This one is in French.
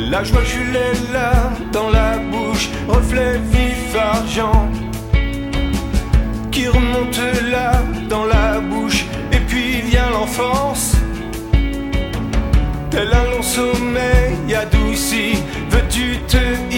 La joie Jules est là, dans la bouche, reflet vif argent qui remonte là, dans la bouche. Et puis vient l'enfance, tel un long sommeil adouci. Veux-tu te